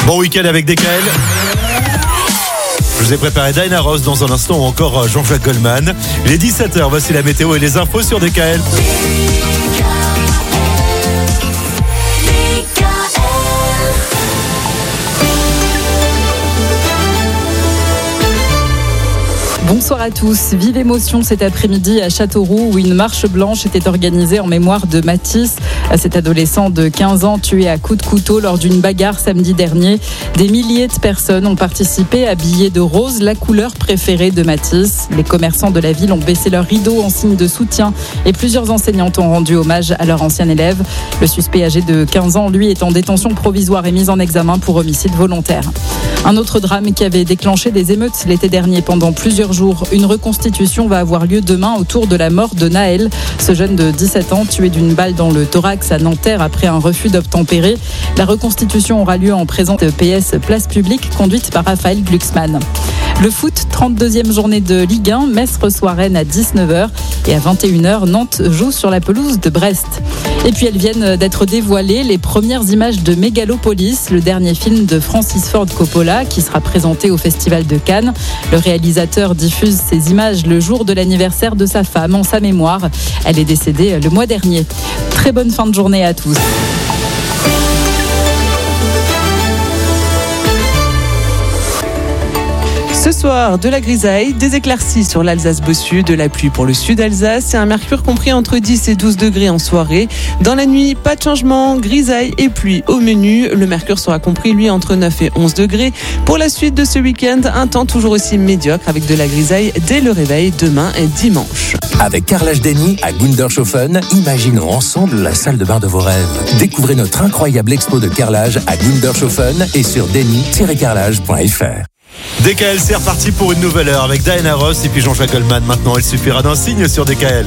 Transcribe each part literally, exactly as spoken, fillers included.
Bon week-end avec D K L. Je vous ai préparé Diana Ross dans un instant ou encore Jean-Jacques Goldman. Il est dix-sept heures, voici la météo et les infos sur D K L. Bonsoir à tous. Vive émotion cet après-midi à Châteauroux où une marche blanche était organisée en mémoire de Mathis, cet adolescent de quinze ans tué à coups de couteau lors d'une bagarre samedi dernier. Des milliers de personnes ont participé habillées de rose, la couleur préférée de Mathis. Les commerçants de la ville ont baissé leurs rideaux en signe de soutien et plusieurs enseignantes ont rendu hommage à leur ancien élève. Le suspect âgé de quinze ans, lui, est en détention provisoire et mis en examen pour homicide volontaire. Un autre drame qui avait déclenché des émeutes l'été dernier pendant plusieurs jours. Une reconstitution va avoir lieu demain autour de la mort de Naël, ce jeune de dix-sept ans tué d'une balle dans le thorax à Nanterre après un refus d'obtempérer. La reconstitution aura lieu en présence de P S Place Publique conduite par Raphaël Glucksmann. Le foot, trente-deuxième journée de Ligue un, Metz reçoit Rennes à dix-neuf heures et à vingt et une heures, Nantes joue sur la pelouse de Brest. Et puis elles viennent d'être dévoilées, les premières images de Megalopolis, le dernier film de Francis Ford Coppola qui sera présenté au Festival de Cannes. Le réalisateur diffuse ces images le jour de l'anniversaire de sa femme en sa mémoire. Elle est décédée le mois dernier. Très bonne fin de journée à tous. Ce soir, de la grisaille, des éclaircies sur l'Alsace-Bossu, de la pluie pour le sud Alsace et un mercure compris entre dix et douze degrés en soirée. Dans la nuit, pas de changement, grisaille et pluie au menu. Le mercure sera compris, lui, entre neuf et onze degrés. Pour la suite de ce week-end, un temps toujours aussi médiocre avec de la grisaille dès le réveil demain et dimanche. Avec Carrelage Denny à Gundershofen, imaginons ensemble la salle de bain de vos rêves. Découvrez notre incroyable expo de carrelage à Gundershofen et sur denny tiret carrelage point f r. D K L, c'est reparti pour une nouvelle heure avec Diana Ross et puis Jean-Jacques Goldman. Maintenant, il suffira d'un signe sur D K L.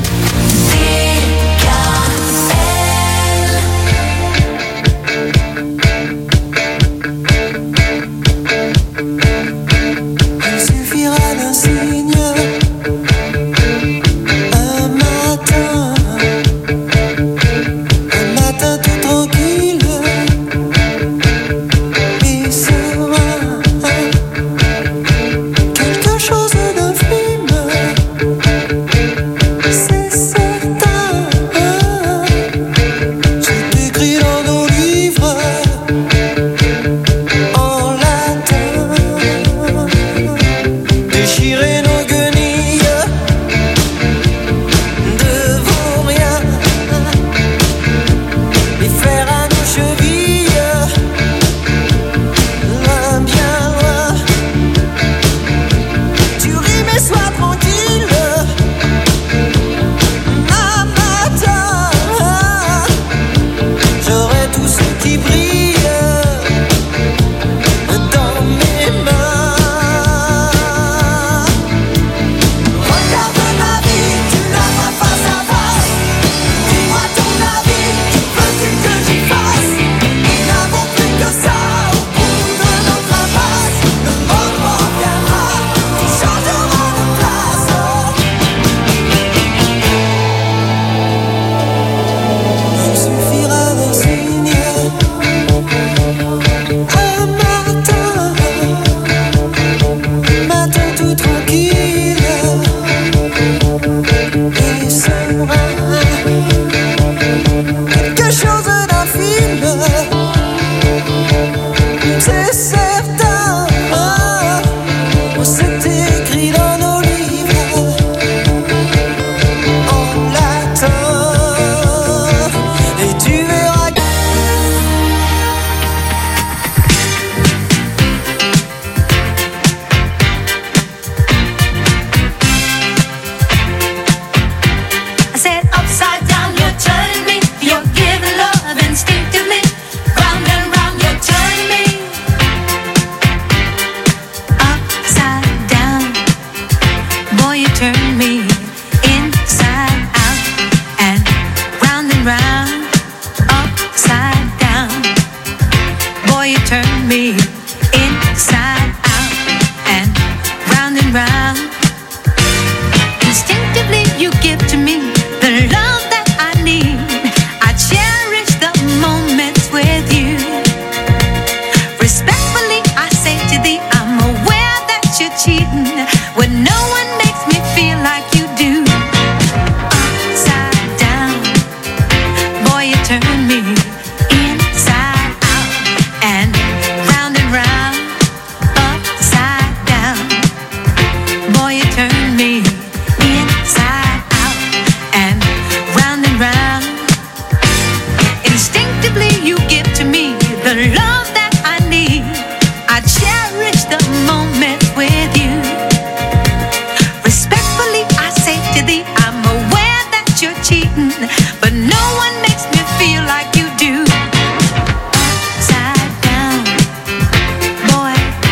Respect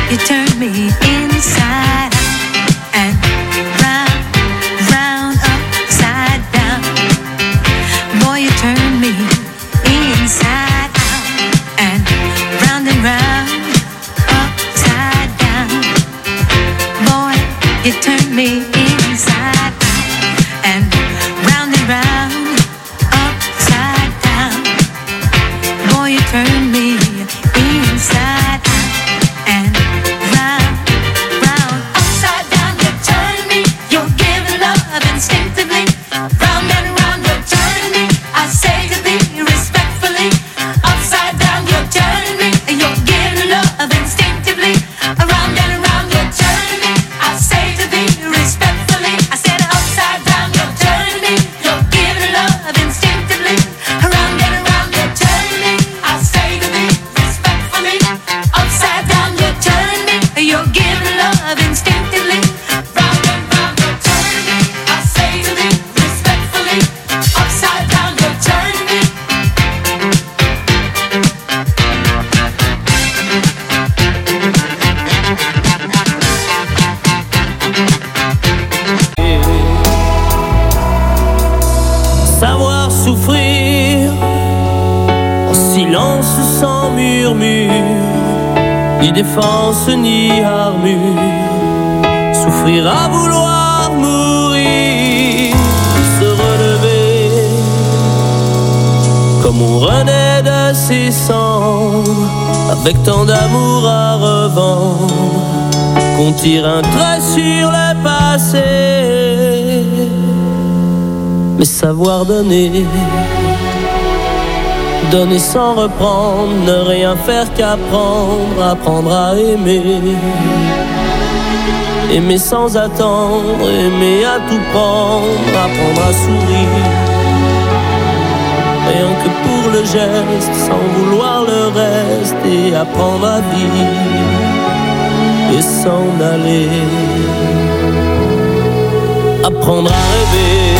you turn me inside out and round, round, upside down. Boy, you turn me inside out and round and round, upside down. Boy, you turn me inside out and round and round, upside down. Boy, you turn me inside out and round, round, upside down. You turn me, you're giving love instinctively. Round and round, you're turning me. I say to thee respectfully. Upside down, you're turning me, you're giving love instinctively. Around and around, you're turning me. I say to thee respectfully. I said upside down, you're turning me, you're giving love instinctively. Around and around, you're turning me. I say to thee respectfully. Upside down, you're turning me, you're giving love instinctively. Round and round, you're turning me. I say to thee respectfully. Upside down, you're turning me. Savoir souffrir en silence sans murmure, ni défense ni armure. Souffrir à vouloir mourir, se relever comme on renaît de ses cendres, avec tant d'amour à revendre qu'on tire un trait sur le passé. Mais savoir donner, donner sans reprendre, ne rien faire qu'apprendre, apprendre à aimer. Aimer sans attendre, aimer à tout prendre, apprendre à sourire. Rien que pour le geste, sans vouloir le reste, et apprendre à vivre et s'en aller. Apprendre à rêver,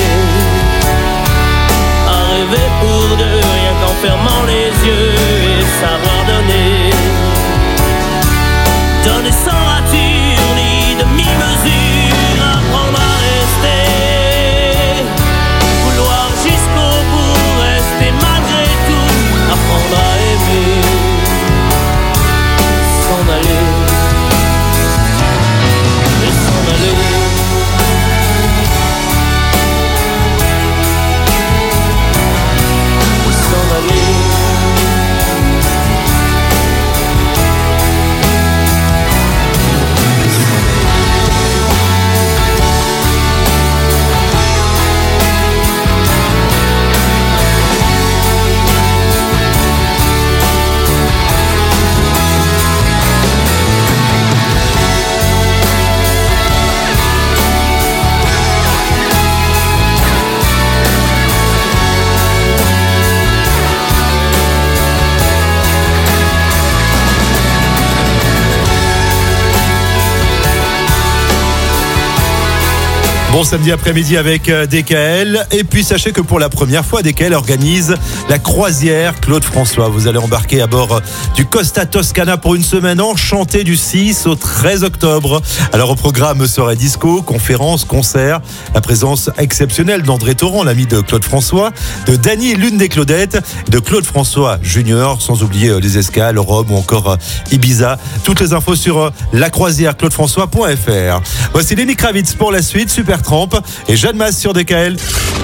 rêver pour deux, rien qu'en fermant les yeux, et savoir donner, donner sans rature ni demi-mesure, apprendre à rester, vouloir jusqu'au bout, rester malgré tout, apprendre à aimer, s'en aller, et s'en aller. Bon samedi après-midi avec D K L. Et puis sachez que pour la première fois, D K L organise la croisière Claude François. Vous allez embarquer à bord du Costa Toscana pour une semaine enchantée du six au treize octobre. Alors au programme serait disco, conférences, concerts, la présence exceptionnelle d'André Torrent, l'ami de Claude François, de Dany, l'une des Claudettes, de Claude François Junior, sans oublier les escales, Rome ou encore Ibiza. Toutes les infos sur la croisière claude françois point f r. Voici Lenny Kravitz pour la suite, Super Tramp et Jeanne Masse sur D K L.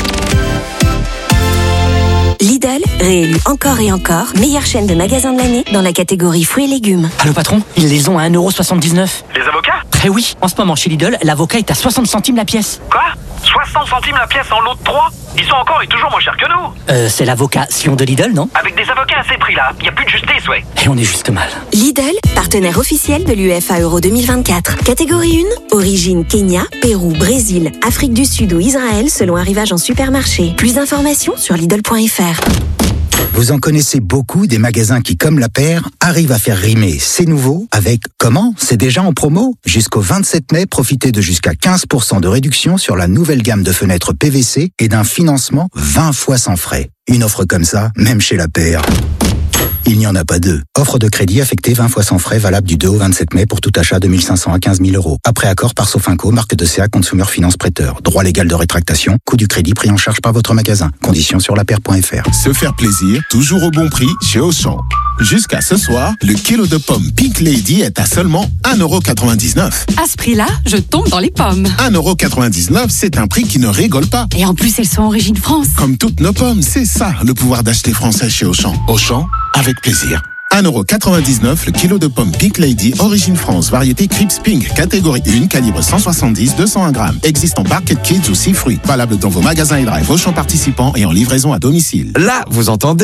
Lidl, réélu encore et encore, meilleure chaîne de magasins de l'année dans la catégorie fruits et légumes. Allô patron, ils les ont à un euro soixante-dix-neuf. Les avocats ? Eh oui, en ce moment chez Lidl, l'avocat est à soixante centimes la pièce. Quoi ? soixante centimes la pièce en lot de trois ? Ils sont encore et toujours moins chers que nous. Euh, c'est l'avocat Sion de Lidl, non ? Avec des avocats à ces prix-là, il n'y a plus de justice, ouais. Et on est juste mal. Lidl, partenaire officiel de l'U F A Euro deux mille vingt-quatre. Catégorie un, origine Kenya, Pérou, Brésil, Afrique du Sud ou Israël selon arrivage en supermarché. Plus d'informations sur Lidl point f r. Vous en connaissez beaucoup des magasins qui, comme la paire, arrivent à faire rimer c'est nouveau avec comment c'est déjà en promo. Jusqu'au vingt-sept mai, profitez de jusqu'à quinze pour cent de réduction sur la nouvelle gamme de fenêtres P V C et d'un financement vingt fois sans frais. Une offre comme ça, même chez la paire. Il n'y en a pas deux. Offre de crédit affectée vingt fois sans frais, valable du deux au vingt-sept mai pour tout achat de mille cinq cents à quinze mille euros. Après accord par Sofinco, marque de C A Consumer Finance Prêteur. Droit légal de rétractation, coût du crédit pris en charge par votre magasin. Conditions sur la paire point f r. Se faire plaisir, toujours au bon prix chez Auchan. Jusqu'à ce soir, le kilo de pommes Pink Lady est à seulement un euro quatre-vingt-dix-neuf. À ce prix-là, je tombe dans les pommes. un euro quatre-vingt-dix-neuf, c'est un prix qui ne rigole pas. Et en plus, elles sont origine France. Comme toutes nos pommes, c'est ça le pouvoir d'acheter français chez Auchan. Auchan, avec plaisir. un euro quatre-vingt-dix-neuf le kilo de pommes Pink Lady, origine France, variété Crips Pink, catégorie un, calibre cent soixante-dix à deux cent un grammes. Existe en Barquette Kids ou six fruits. Valable dans vos magasins et drive Auchan participants et en livraison à domicile. Là, vous entendez ?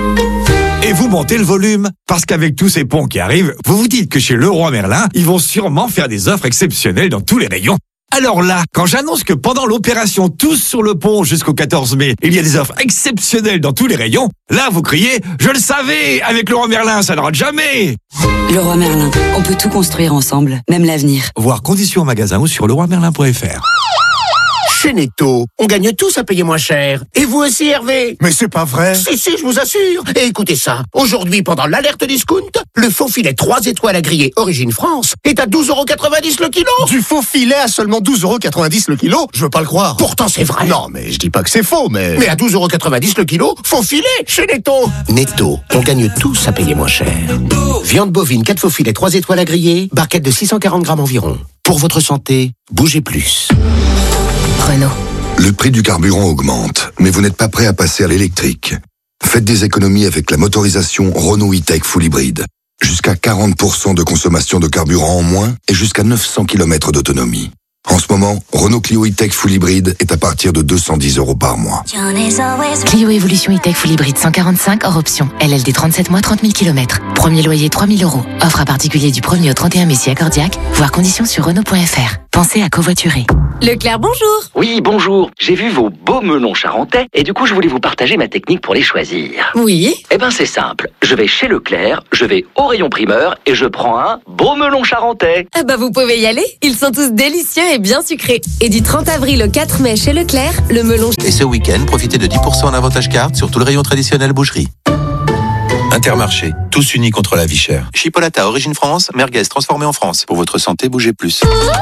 Et vous montez le volume. Parce qu'avec tous ces ponts qui arrivent, vous vous dites que chez Leroy Merlin, ils vont sûrement faire des offres exceptionnelles dans tous les rayons. Alors là, quand j'annonce que pendant l'opération Tous sur le pont jusqu'au quatorze mai, il y a des offres exceptionnelles dans tous les rayons, là vous criez « Je le savais, avec Leroy Merlin, ça ne rate jamais !» Leroy Merlin, on peut tout construire ensemble, même l'avenir. Voir conditions en magasin ou sur leroy merlin point f r. Chez Netto, on gagne tous à payer moins cher. Et vous aussi, Hervé? Mais c'est pas vrai. Si, si, je vous assure. Et écoutez ça. Aujourd'hui, pendant l'alerte discount, le faux filet trois étoiles à griller Origine France est à douze euros quatre-vingt-dix le kilo. Du faux filet à seulement douze euros quatre-vingt-dix le kilo? Je veux pas le croire. Pourtant, c'est vrai. Non, mais je dis pas que c'est faux, mais... Mais à douze euros quatre-vingt-dix le kilo, faux filet chez Netto. Netto, on gagne tous à payer moins cher. Viande bovine, quatre faux filets, trois étoiles à griller, barquette de six cent quarante grammes environ. Pour votre santé, bougez plus. Renault. Le prix du carburant augmente, mais vous n'êtes pas prêt à passer à l'électrique. Faites des économies avec la motorisation Renault E-Tech Full Hybrid. Jusqu'à quarante pour cent de consommation de carburant en moins et jusqu'à neuf cents kilomètres d'autonomie. En ce moment, Renault Clio E-Tech Full Hybrid est à partir de deux cent dix euros par mois. Clio Evolution E-Tech Full Hybrid cent quarante-cinq hors option. L L D trente-sept mois, trente mille kilomètres. Premier loyer trois mille euros. Offre à particulier du premier au trente et un mai si accordiaque. Voir conditions sur Renault point f r. Pensez à covoiturer. Leclerc, bonjour. Oui, bonjour. J'ai vu vos beaux melons charentais et du coup, je voulais vous partager ma technique pour les choisir. Oui. Eh ben, c'est simple. Je vais chez Leclerc, je vais au rayon primeur et je prends un beau melon charentais. Ah bah, vous pouvez y aller. Ils sont tous délicieux et bien sucrés. Et du trente avril au quatre mai chez Leclerc, le melon... Et ce week-end, profitez de dix pour cent en avantage carte sur tout le rayon traditionnel boucherie. Intermarché, tous unis contre la vie chère. Chipolata, origine France, merguez transformée en France. Pour votre santé, bougez plus.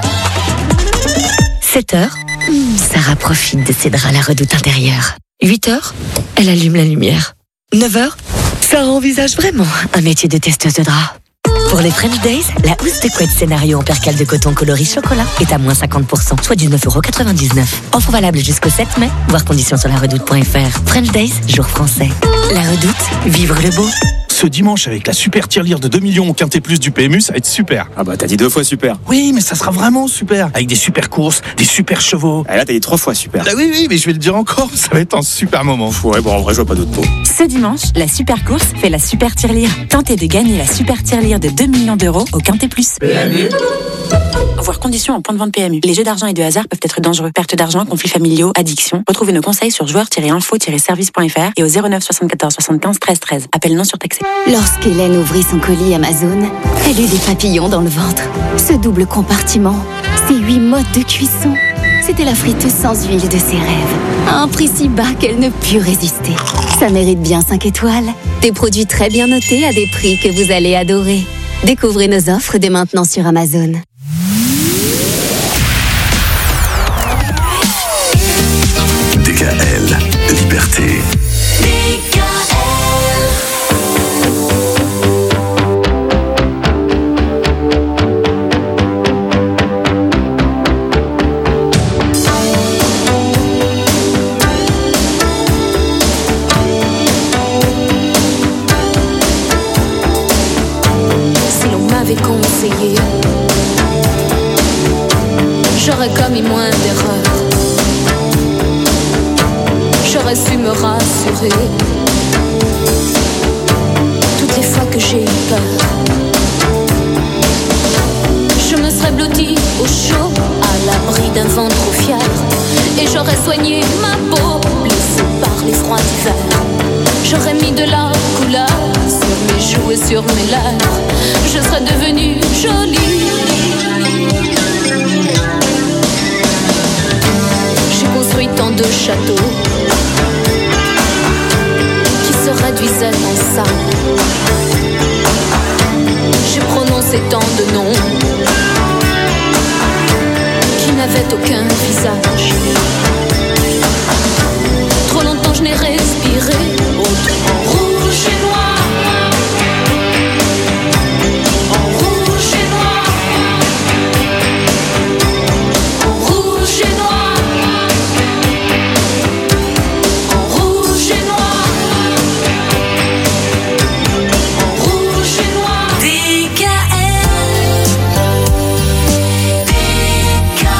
sept heures, Sarah profite de ses draps à la Redoute intérieure. huit heures, elle allume la lumière. neuf heures, Sarah envisage vraiment un métier de testeuse de draps. Pour les French Days, la housse de couette scénario en percale de coton coloris chocolat est à moins cinquante pour cent, soit dix-neuf euros quatre-vingt-dix-neuf. Offre valable jusqu'au sept mai, voir conditions sur la redoute point f r. French Days, jour français. La Redoute, vivre le beau. Ce dimanche, avec la super tirelire de deux millions au Quintet Plus du P M U, ça va être super. Ah bah t'as dit deux fois super. Oui, mais ça sera vraiment super. Avec des super courses, des super chevaux. Ah là t'as dit trois fois super. Ah oui, oui, mais je vais le dire encore, ça va être un super moment. Ouais, bon en vrai je vois pas d'autres mots. Ce dimanche, la super course fait la super tirelire. Tentez de gagner la super tirelire de deux millions d'euros au Quintet Plus. P M U. Voir conditions en point de vente P M U. Les jeux d'argent et de hasard peuvent être dangereux. Perte d'argent, conflits familiaux, addiction. Retrouvez nos conseils sur joueurs tiret info tiret service point f r et au zéro neuf soixante-quatorze soixante-quinze treize treize. Appel non surtaxé. Lorsqu'Hélène ouvrit son colis Amazon, elle eut des papillons dans le ventre. Ce double compartiment, ces huit modes de cuisson, c'était la friteuse sans huile de ses rêves. À un prix si bas qu'elle ne put résister. Ça mérite bien cinq étoiles. Des produits très bien notés à des prix que vous allez adorer. Découvrez nos offres dès maintenant sur Amazon. D K L, liberté. Si l'on m'avait conseillé, j'aurais commis moins d'erreurs. J'aurais su me rassurer. Toutes les fois que j'ai eu peur, je me serais blottie au chaud, à l'abri d'un vent trop fier. Et j'aurais soigné ma peau, blessée par les froids d'hiver. J'aurais mis de la couleur sur mes joues et sur mes lèvres. Je serais devenue jolie. J'ai construit tant de châteaux qui se réduisaient en sable. prononcé tant de noms qui n'avaient aucun visage. Trop longtemps je n'ai respiré autre en rouge et noir. En rouge et noir. En rouge et noir. En rouge et noir. En rouge et noir. D K L. D K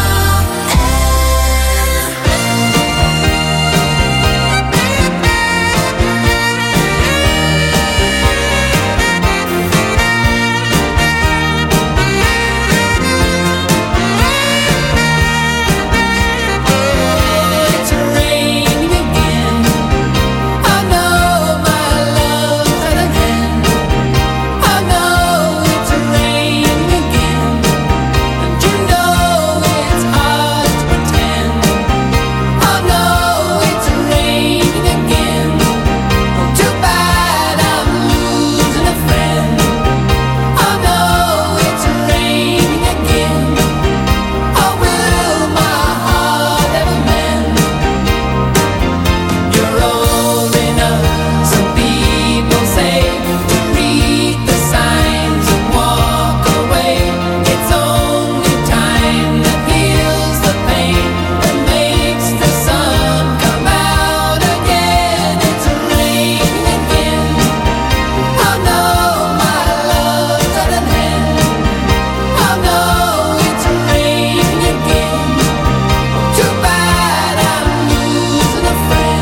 It's raining again. I know my love's at an end. I know it's raining again, and you know it's hard to pretend. I know it's raining again. Too bad I'm losing a friend. I know it's raining again. Oh, will my heart ever mend? You're old enough, some people say, to read the signs and walk away. It's only time that heals the pain, that makes the sun come out again. It's raining again. I know my love's at an end. I know it's raining again. Too bad I'm losing a friend.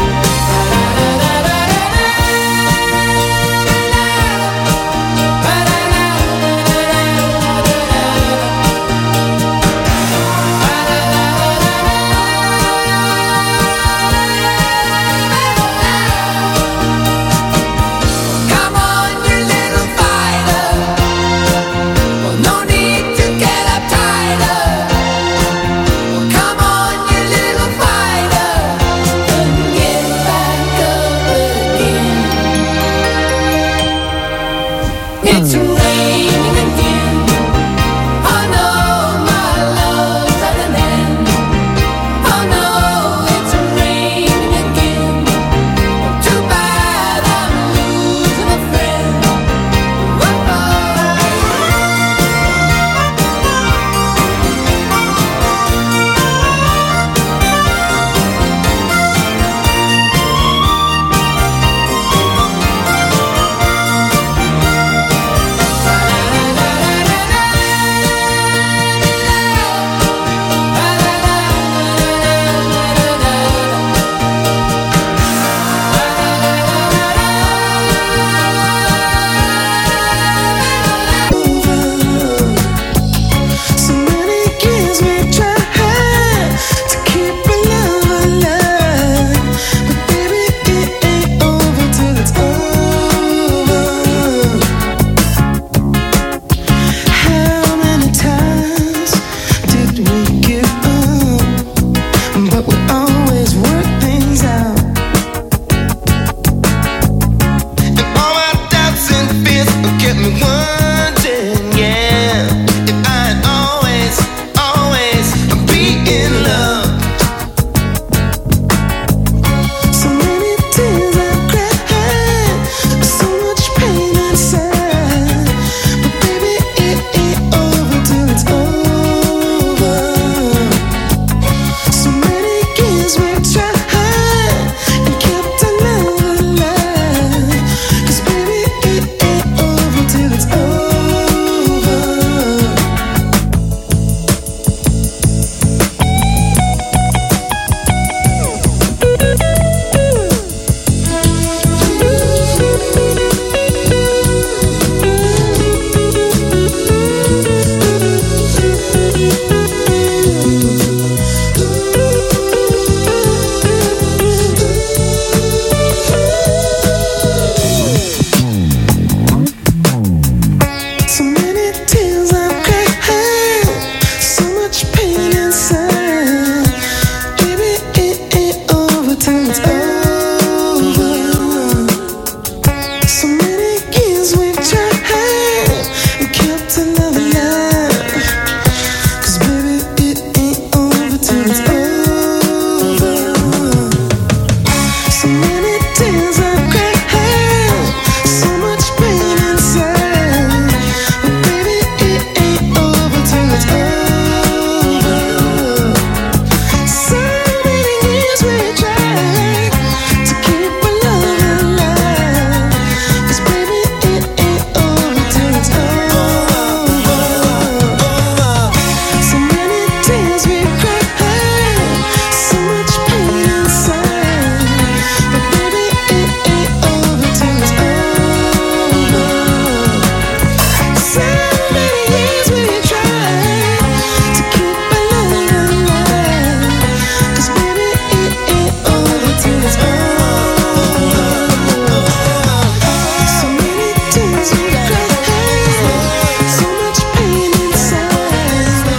Come on, you little fighter. Well, no need to get uptight. Well, come on, you little fighter, and get back up again. It's raining again. I know my love's at an end. I know it's raining again. Too bad I'm losing a friend.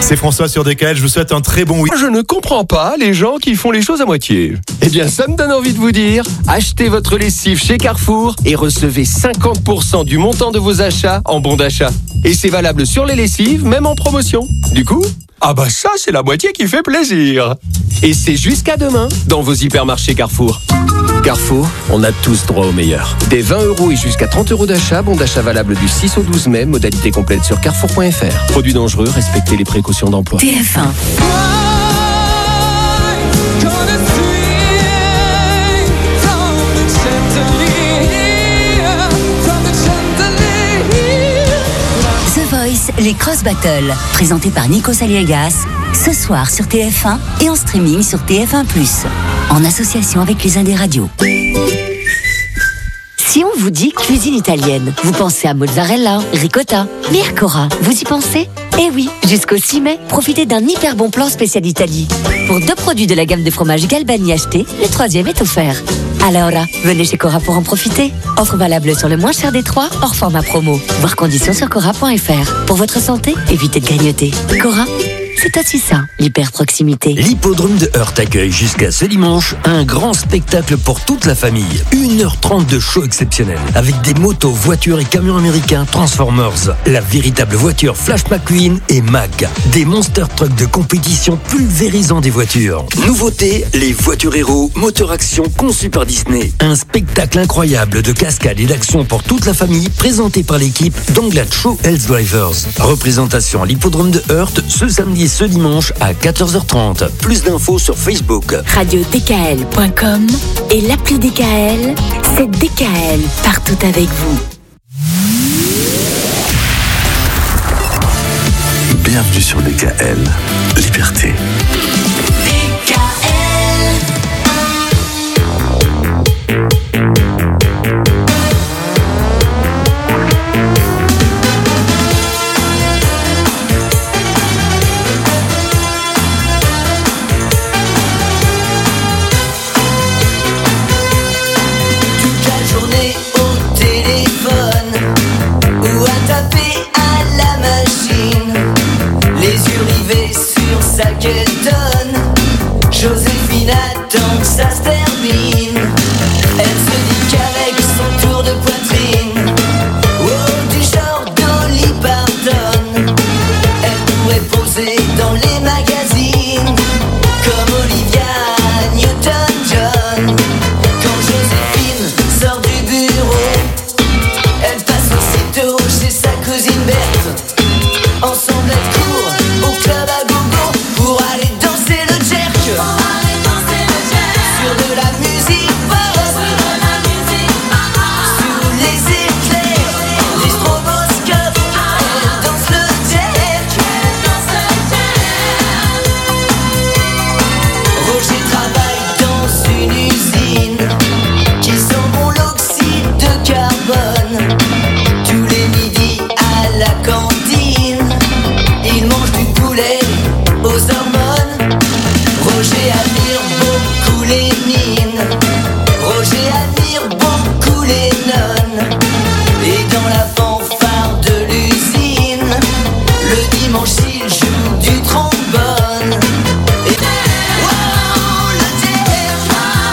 C'est François sur D K L, je vous souhaite un très bon week-end. Je ne comprends pas les gens qui font les choses à moitié. Eh bien, ça me donne envie de vous dire, achetez votre lessive chez Carrefour et recevez cinquante pour cent du montant de vos achats en bon d'achat. Et c'est valable sur les lessives, même en promotion. Du coup, ah bah ça, c'est la moitié qui fait plaisir. Et c'est jusqu'à demain dans vos hypermarchés Carrefour. Carrefour, on a tous droit au meilleur. Des vingt euros et jusqu'à trente euros d'achat, bon d'achat valable du six au douze mai, modalité complète sur carrefour point f r. Produits dangereux, respectez les précautions d'emploi. T F un. The Voice, les Cross Battles, présenté par Nico Saliegas, ce soir sur T F un et en streaming sur T F un plus, en association avec les Indés Radio. Si on vous dit cuisine italienne, vous pensez à mozzarella, ricotta, mais à Cora, vous y pensez ? Eh oui, jusqu'au six mai, profitez d'un hyper bon plan spécial Italie. Pour deux produits de la gamme de fromage Galbani achetés, le troisième est offert. Alors là, venez chez Cora pour en profiter. Offre valable sur le moins cher des trois, hors format promo. Voir conditions sur cora point f r. Pour votre santé, évitez de grignoter. Cora, c'est aussi ça, l'hyper-proximité. L'hippodrome de Heurt accueille jusqu'à ce dimanche un grand spectacle pour toute la famille. une heure trente de show exceptionnel avec des motos, voitures et camions américains Transformers, la véritable voiture Flash McQueen et Mac, des monster trucks de compétition pulvérisant des voitures. Nouveauté, les voitures héros, moteur action conçus par Disney. Un spectacle incroyable de cascades et d'action pour toute la famille présenté par l'équipe d'Anglat Show Hells Drivers. Représentation à l'hippodrome de Heurt ce samedi et ce dimanche à quatorze heures trente. Plus d'infos sur Facebook. radio d k l point com et l'appli D K L, c'est D K L partout avec vous. Bienvenue sur D K L, Liberté. Joséphine attend que ça se termine. Elle se dit qu'avec son tour de poitrine, oh, du genre Dolly Parton, elle pourrait poser dans les magazines comme Olivia Newton-John. Quand Joséphine sort du bureau, elle passe aussitôt chez sa cousine Berthe. Ensemble elles courent au club à gogo pour aller danser le jerk. Sur de la musique pop, sous les éclairs, les stroboscopes, elle danse le jerk. Roger travaille dans une usine qui sent bon l'oxyde de carbone. Tous les midis à la cantine, il mange du poulet aux hormones. Roger admire beaucoup les mines, Roger admire beaucoup les nonnes. Et dans la fanfare de l'usine, le dimanche il joue du trombone. Et wow, le jerk,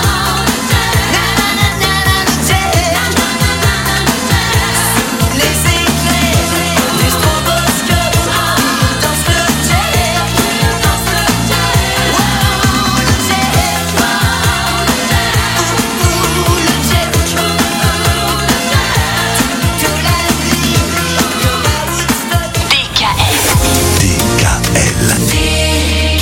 nanana, le jerk. Sous les éclairs, les stroboscopes, il danse le jerk. Wow, le jerk, ouh, le jerk. Toute la nuit, comme à Woodstock. D K L. D K L. D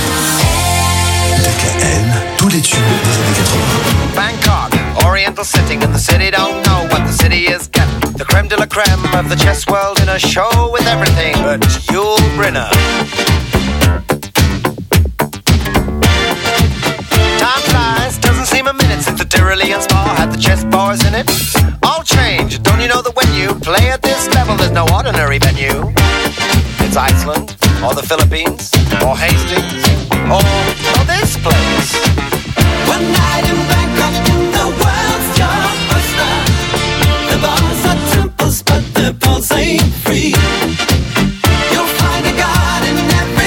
K L, tous les tubes des années quatre-vingts. Bangkok, oriental setting, and the city don't know what the city is getting. The creme de la creme of the chess world in a show with everything but Yul Brynner. Time flies, doesn't seem a minute since the Tyrolean Spa had the chess bars in it. All change, don't you know that when you play at this level, there's no ordinary venue? It's Iceland, or the Philippines, or Hastings, or, or this place. One night in Bangkok, in the world's chartbuster. The bars are temples, but the pulse ain't free. You'll find a god in every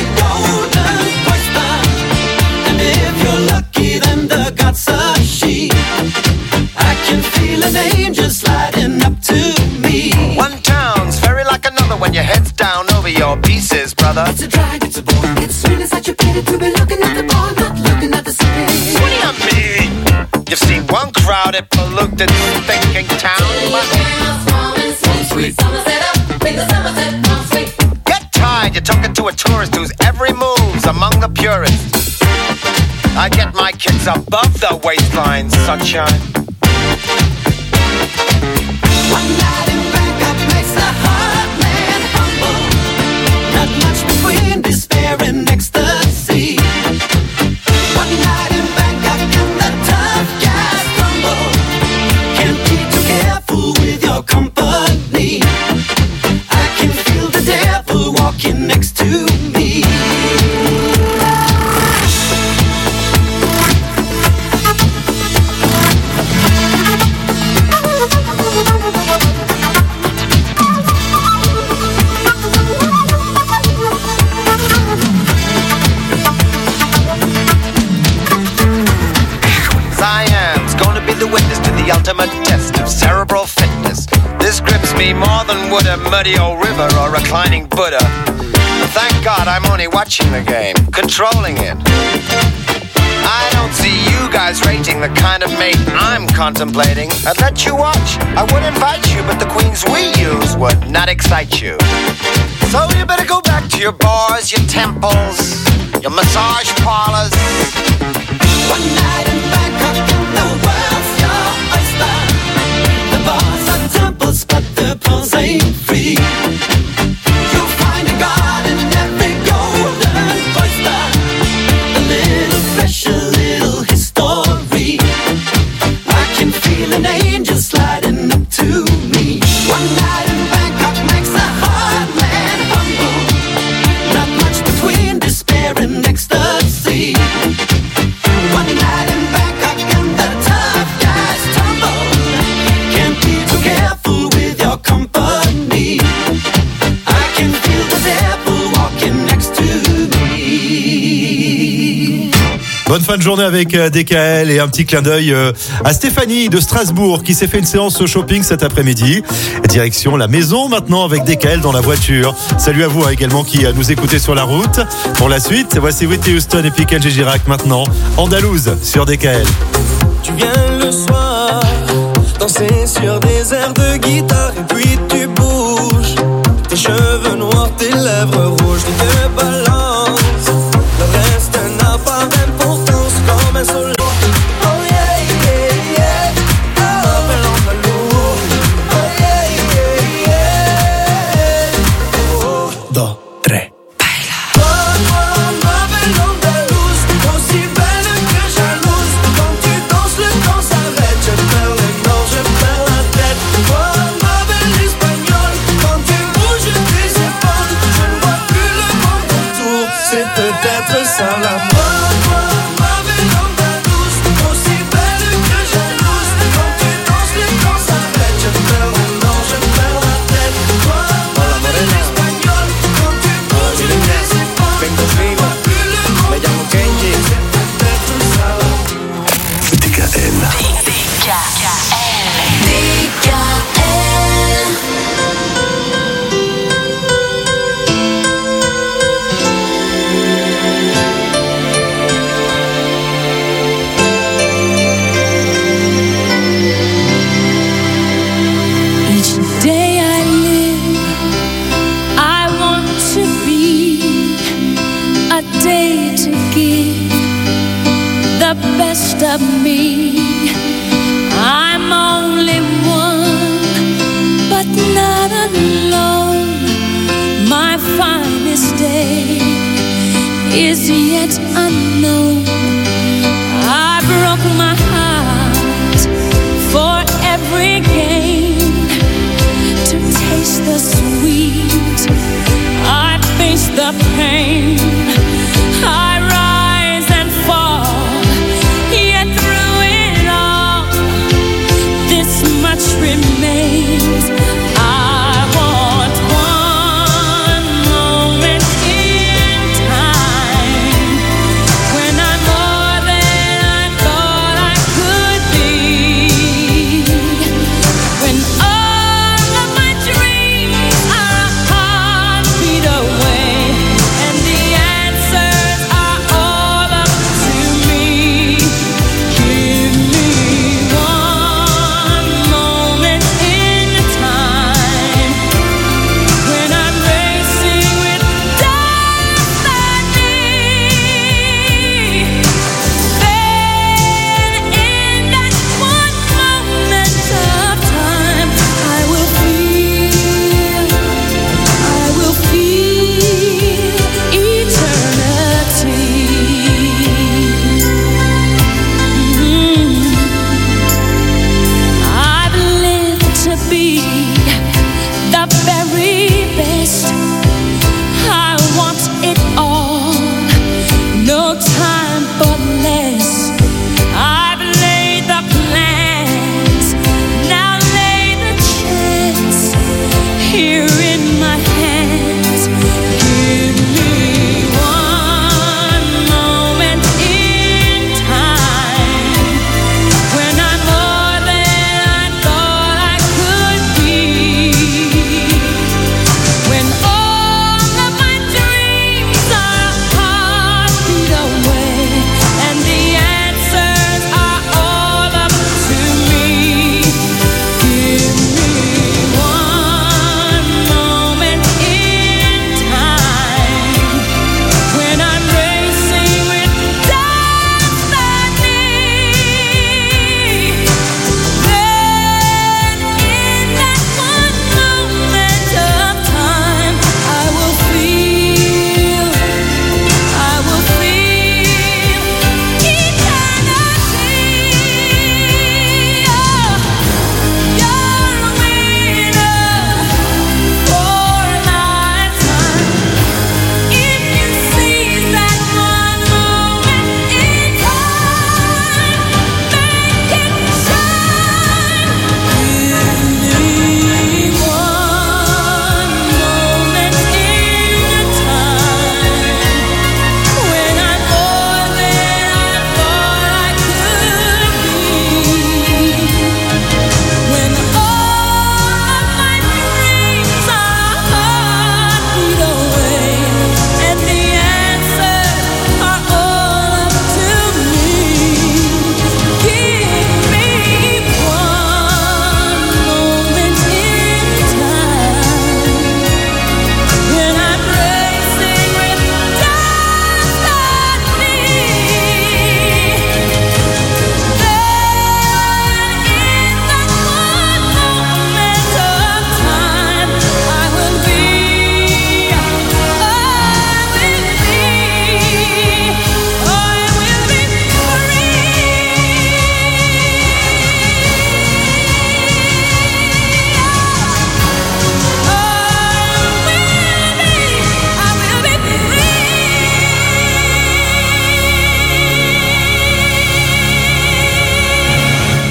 your pieces, brother. It's a drag, it's a bore. It's really such a pity to be looking at the bar, not looking at the city. What do you mean? You've seen one crowded, polluted, thinking town. Get tired, you're talking to a tourist whose every move's among the purists. I get my kicks above the waistline, sunshine. One night in Bangkok makes a hard man humble. Not much between despair and ecstasy. One night in Bangkok and the tough guys crumble. Can't be too careful with your company. I can feel the devil walking next to me. The witness to the ultimate test of cerebral fitness. This grips me more than would a muddy old river or reclining Buddha. Thank God I'm only watching the game, controlling it. I don't see you guys rating the kind of mate I'm contemplating. I'd let you watch, I would invite you, but the queens we use would not excite you. So you better go back to your bars, your temples, your massage parlors. One night in Bangkok and the world's your oyster. The bars are temples, but the pearls ain't free. You'll find a god in every golden oyster. A little pressure, little history. I can feel an angel sliding up to me. One night in Bangkok makes a hard man humble. Not much between despair and ecstasy. One night in Bangkok and the tough guys tumble. Can't be too careful with your company. I can feel the devil walking next to me. Bonne fin de journée avec D K L et un petit clin d'œil à Stéphanie de Strasbourg qui s'est fait une séance shopping cet après-midi. Direction la maison maintenant avec D K L dans la voiture. Salut à vous également qui nous écoutez sur la route. Pour la suite, voici Whitney Houston et puis Kenji Girac maintenant. Andalouse sur D K L. Tu viens le soir, danser sur des airs de guitare et puis tu bouges. Tes cheveux noirs, tes lèvres rouges, tu te balances. Le reste n'a pas d'importance comme un solo. Oh yeah, yeah, yeah. Oh, belle Andalouse. Oh yeah, yeah, yeah. Oh, dos, tres. Oh, oh, ma belle Andalouse, aussi belle que jalouse. Quand tu danses, le temps s'arrête. Je perds les nord, je perds la tête. Oh, ma belle Espagnole, quand tu bouges tes épaules, je ne vois plus le monde autour. C'est peut-être ça la mode. Best of me. I'm only one, but not alone. My finest day is yet unknown. I broke my heart for every gain. To taste the sweet, I face the pain. I rise and fall. Remains. I want one moment in time when I'm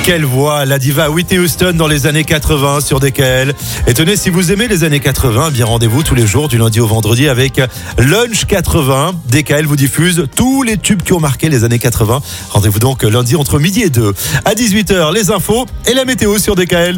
quelle voix, la diva Whitney Houston dans les années quatre-vingts sur D K L. Et tenez, si vous aimez les années quatre-vingts, bien rendez-vous tous les jours du lundi au vendredi avec Lunch quatre-vingts. D K L vous diffuse tous les tubes qui ont marqué les années quatre-vingts. Rendez-vous donc lundi entre midi et deux. À dix-huit heures, les infos et la météo sur D K L.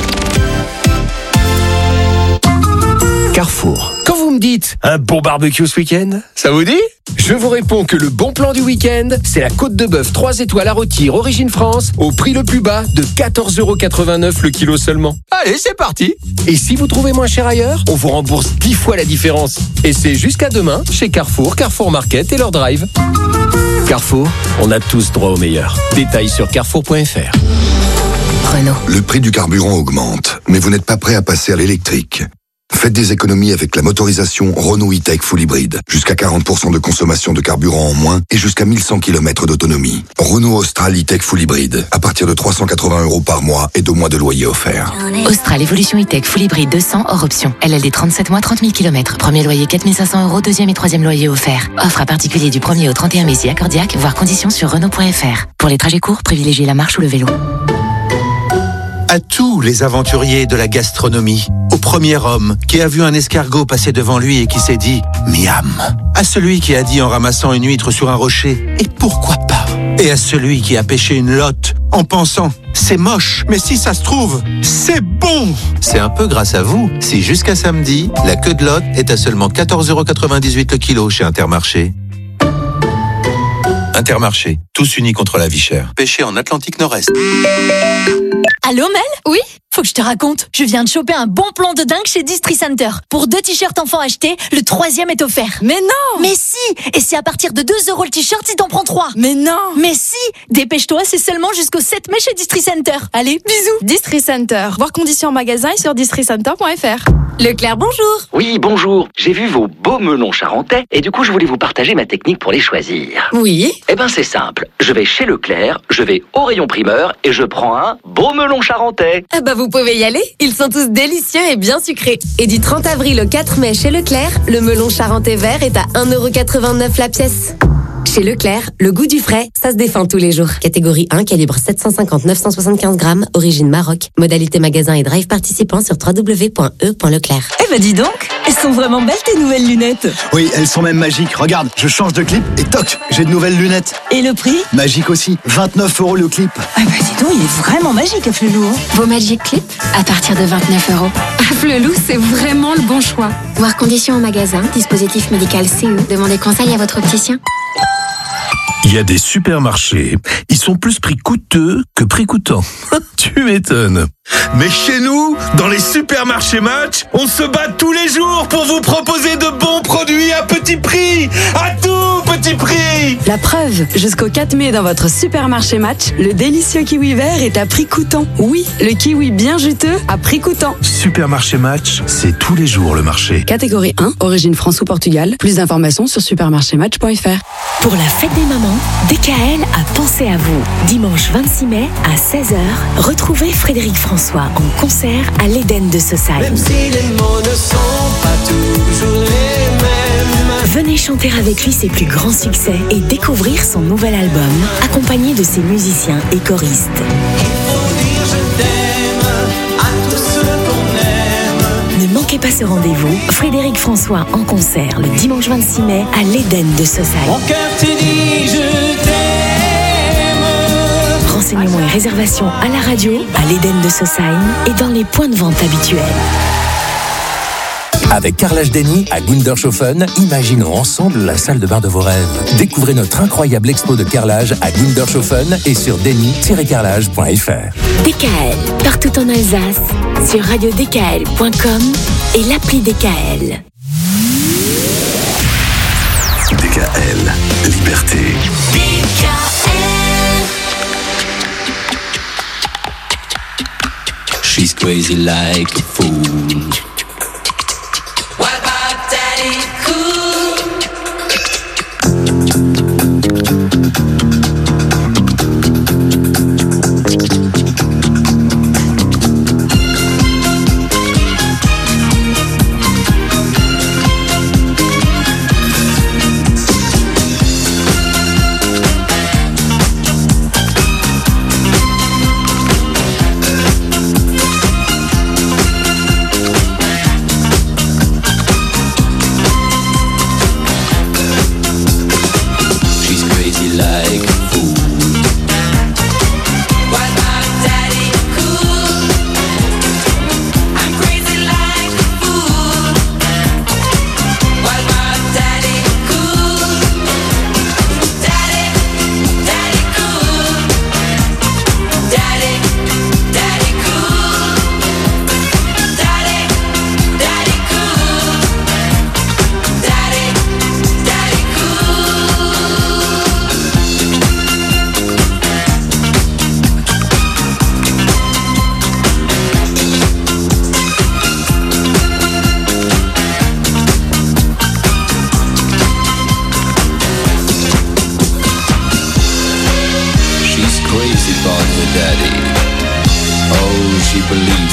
Carrefour. Quand vous me dites un bon barbecue ce week-end, ça vous dit? Je vous réponds que le bon plan du week-end, c'est la côte de bœuf trois étoiles à rôtir Origine France au prix le plus bas de quatorze euros quatre-vingt-neuf le kilo seulement. Allez, c'est parti. Et si vous trouvez moins cher ailleurs, on vous rembourse dix fois la différence. Et c'est jusqu'à demain chez Carrefour, Carrefour Market et leur drive. Carrefour, on a tous droit au meilleur. Détails sur carrefour point f r. Renault. Le prix du carburant augmente, mais vous n'êtes pas prêt à passer à l'électrique. Faites des économies avec la motorisation Renault E-Tech Full Hybrid. Jusqu'à quarante pour cent de consommation de carburant en moins et jusqu'à mille cent kilomètres d'autonomie. Renault Austral E-Tech Full Hybrid. À partir de trois cent quatre-vingts euros par mois et deux mois de loyer offert. Austral Evolution E-Tech Full Hybrid deux cents hors option. L L D trente-sept mois, trente mille kilomètres. Premier loyer quatre mille cinq cents euros, deuxième et troisième loyer offert. Offre à particulier du premier au trente et un mai si accordiaque, voire conditions sur Renault point f r. Pour les trajets courts, privilégiez la marche ou le vélo. À tous les aventuriers de la gastronomie, au premier homme qui a vu un escargot passer devant lui et qui s'est dit « Miam », à celui qui a dit en ramassant une huître sur un rocher « Et pourquoi pas ?» et à celui qui a pêché une lotte en pensant « C'est moche, mais si ça se trouve, c'est bon !» C'est un peu grâce à vous si jusqu'à samedi, la queue de lotte est à seulement quatorze euros quatre-vingt-dix-huit le kilo chez Intermarché. Intermarché, tous unis contre la vie chère. Pêché en Atlantique Nord-Est. Allô Mel? Oui? Faut que je te raconte. Je viens de choper un bon plan de dingue chez Distri Center. Pour deux t-shirts enfants achetés, le troisième est offert. Mais non! Mais si! Et c'est à partir de deux euros le t-shirt si t'en prends trois. Mais non! Mais si! Dépêche-toi, c'est seulement jusqu'au sept mai chez Distri Center. Allez, bisous! Distri Center. Voir conditions en magasin et sur distri center point f r. Leclerc, bonjour. Oui, bonjour. J'ai vu vos beaux melons charentais et du coup, je voulais vous partager ma technique pour les choisir. Oui. Eh ben, c'est simple. Je vais chez Leclerc, je vais au rayon primeur et je prends un beau melon charentais. Ah bah vous pouvez y aller. Ils sont tous délicieux et bien sucrés. Et du trente avril au quatre mai chez Leclerc, le melon charentais vert est à un euro quatre-vingt-neuf la pièce. Chez Leclerc, le goût du frais, ça se défend tous les jours. Catégorie un, calibre sept cent cinquante à neuf cent soixante-quinze grammes, origine Maroc. Modalité magasin et drive participant sur w w w point e point leclerc. Eh bah dis donc, elles sont vraiment belles tes nouvelles lunettes. Oui, elles sont même magiques. Regarde, je change de clip et toc, j'ai de nouvelles lunettes. Et le prix? Magique aussi, vingt-neuf euros le clip. Ah bah dis donc, il est vraiment magique à Flelou. Hein. Vos Magic Clip à partir de vingt-neuf euros. À Flelou, c'est vraiment le bon choix. Voir conditions en magasin, dispositif médical C E. Demandez conseil à votre opticien. Il y a des supermarchés, ils sont plus prix coûteux que prix coûtant. Tu m'étonnes. Mais chez nous, dans les supermarchés Match, on se bat tous les jours pour vous proposer de bons produits à petit prix. À tout petit prix. La preuve, jusqu'au quatre mai dans votre supermarché Match, le délicieux kiwi vert est à prix coûtant. Oui, le kiwi bien juteux à prix coûtant. Supermarché Match, c'est tous les jours le marché. Catégorie un, origine France ou Portugal. Plus d'informations sur supermarché match point f r. Pour la fête des mamans, D K L a pensé à vous. Dimanche vingt-six mai à seize heures, retrouvez Frédéric François en concert à l'Éden de Saussaye. Même si les mots ne sont pas toujours les mêmes. Venez chanter avec lui ses plus grands succès et découvrir son nouvel album, accompagné de ses musiciens et choristes. Ne manquez pas ce rendez-vous. Frédéric François en concert le dimanche vingt-six mai à l'Éden de Saussaye. Mon cœur te dit je t'aime. Renseignements et réservations à la radio, à l'Éden de Saussaye et dans les points de vente habituels. Avec Carrelage Denny à Gundershofen, imaginons ensemble la salle de bain de vos rêves. Découvrez notre incroyable expo de carrelage à Gundershofen et sur denny tiret carrelage point f r. D K L, partout en Alsace, sur radio d k l point com et l'appli D K L. D K L, liberté. D K L. She's crazy like a fool. What about Daddy Cool? believe